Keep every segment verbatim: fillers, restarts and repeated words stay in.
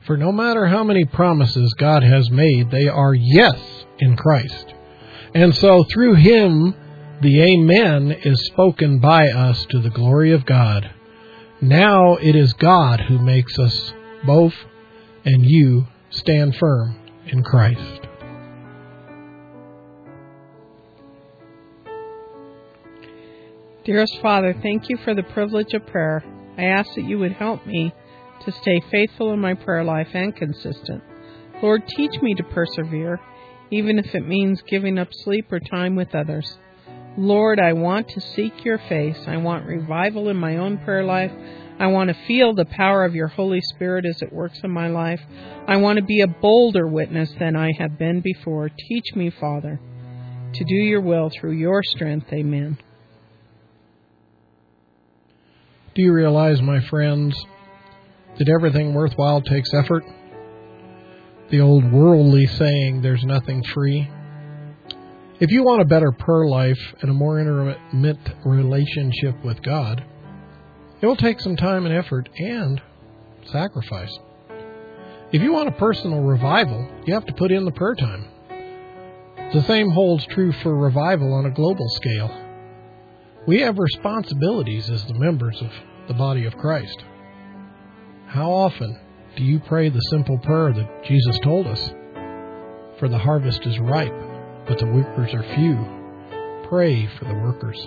For no matter how many promises God has made, they are yes in Christ. And so through Him, the Amen is spoken by us to the glory of God. Now it is God who makes us both and you stand firm in Christ. Dearest Father, thank you for the privilege of prayer. I ask that you would help me to stay faithful in my prayer life and consistent. Lord, teach me to persevere, even if it means giving up sleep or time with others. Lord, I want to seek your face. I want revival in my own prayer life. I want to feel the power of your Holy Spirit as it works in my life. I want to be a bolder witness than I have been before. Teach me, Father, to do your will through your strength. Amen. Do you realize, my friends, that everything worthwhile takes effort? The old worldly saying, there's nothing free. If you want a better prayer life and a more intimate relationship with God, it will take some time and effort and sacrifice. If you want a personal revival, you have to put in the prayer time. The same holds true for revival on a global scale. We have responsibilities as the members of the body of Christ. How often do you pray the simple prayer that Jesus told us? For the harvest is ripe, but the workers are few. Pray for the workers.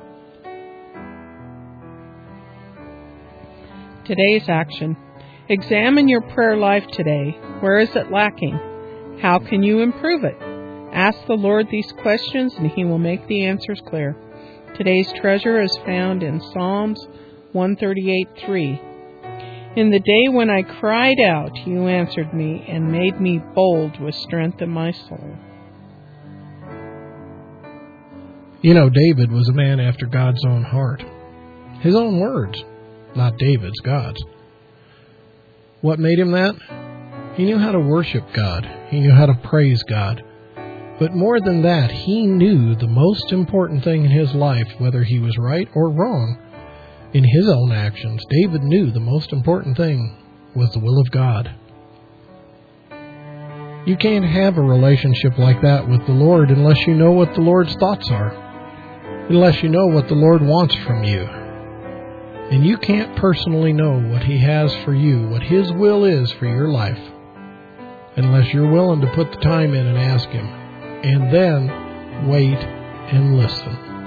Today's action. Examine your prayer life today. Where is it lacking? How can you improve it? Ask the Lord these questions and He will make the answers clear. Today's treasure is found in Psalms one thirty-eight three. In the day when I cried out, you answered me and made me bold with strength in my soul. You know, David was a man after God's own heart. His own words, not David's, God's. What made him that? He knew how to worship God. He knew how to praise God. But more than that, he knew the most important thing in his life, whether he was right or wrong, in his own actions. David knew the most important thing was the will of God. You can't have a relationship like that with the Lord unless you know what the Lord's thoughts are, unless you know what the Lord wants from you. And you can't personally know what He has for you, what His will is for your life, unless you're willing to put the time in and ask Him. And then wait and listen.